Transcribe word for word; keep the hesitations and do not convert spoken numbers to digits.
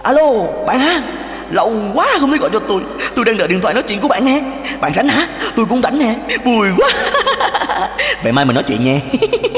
Alo, bạn hả? Lâu quá không thấy gọi cho tôi. Tôi đang đợi điện thoại nói chuyện của bạn nè. Bạn rảnh hả? Tôi cũng rảnh nè. Vui quá. Vậy mai mình nói chuyện nha.